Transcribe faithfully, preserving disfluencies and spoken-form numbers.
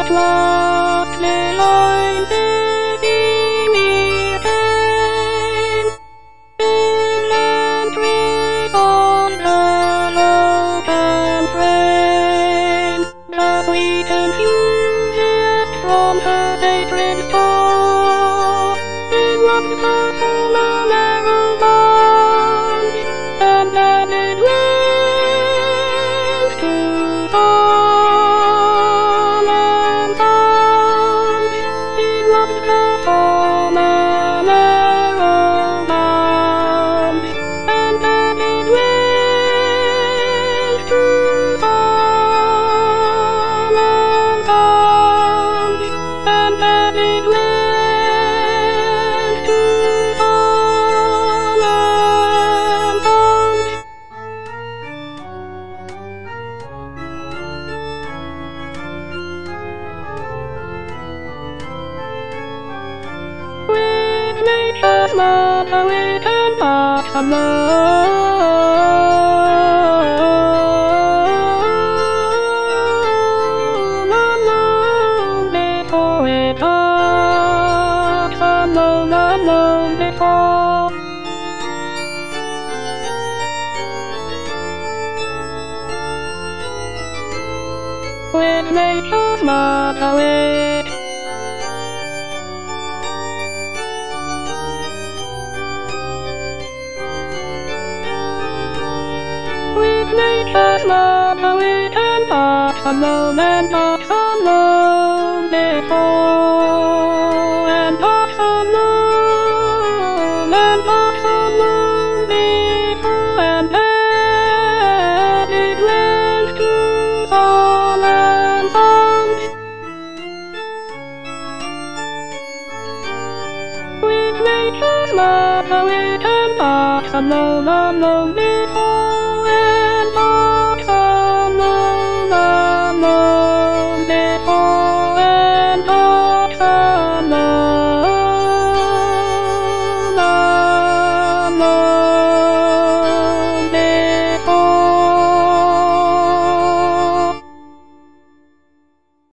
lost their lines sitting near him. Inland trees on the open frame, the sweet enthusiast from her sacred store, interrupts her from a narrow bound, and then it wins to song and sound, interrupts her from a narrow bound, and then it wins to song and sound, and then it wins to song and sound. With nature's mother wit and marks of alone, alone before it talks, alone, alone before. With nature's mother wit, with nature's mother wit and talks alone, and talks alone before, and talks alone, and talks alone before, and then it went to song and sound. With nature's mother wit and talks alone, alone before, and talks alone, alone before, and talks alone, alone.